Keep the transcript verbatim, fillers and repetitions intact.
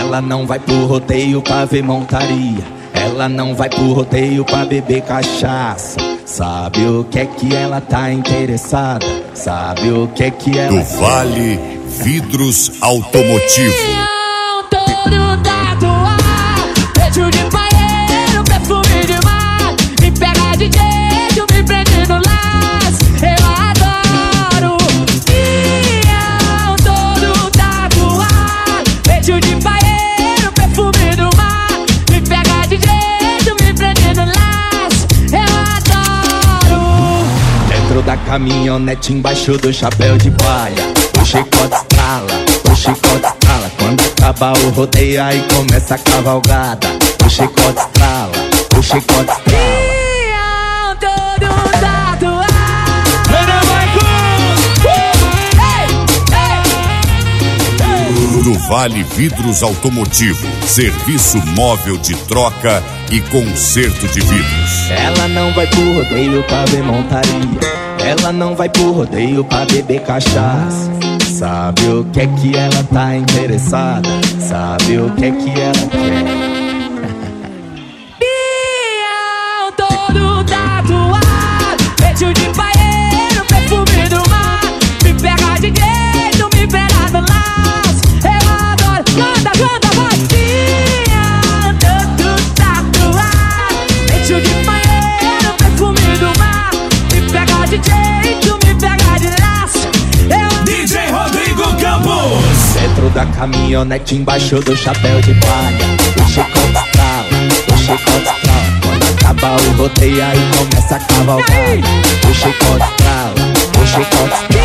Ela não vai pro rodeio pra ver montaria. Ela não vai pro rodeio pra beber cachaça. Sabe o que é que ela tá interessada? Sabe o que é que ela do Vale Vidros Automotivo. Todo tatuar, beijo de paeiro, perfume de mar. Me pega de jeito, me prende no laço. Eu adoro. Ião, todo tatuar, beijo de paeiro, perfume do mar. Me pega de jeito, me prende no laço. Eu adoro. Dentro da caminhonete, embaixo do chapéu de palha, o chicote estrala, o chicote estrala. Quando acaba o rodeio, aí começa a cavalgada. O chicote estrala, o chicote estrala. Ião, todo tatuar. Do Vale Vidros Automotivo, serviço móvel de troca e conserto de vidros. Ela não vai pro rodeio pra ver montaria. Ela não vai pro rodeio pra beber cachaça. Sabe o que é que ela tá interessada? Sabe o que é que ela quer? Ião, todo tatuado, beijo de paeiro, perfume do mar. Me pega de jeito, me pega no laço. Eu adoro. Canta, canta, vai. Ião, todo tatuado, beijo de paeiro, perfume do mar. Me pega de jeito, me pega de laço. Eu D J Rodrigo Campos. Dentro da caminhonete, embaixo do chapéu de palha, o chicote estrala, o chicote estrala. Quando acaba o rodeio, aí começa a cavalgada. O chicote estrala, o chicote estrala.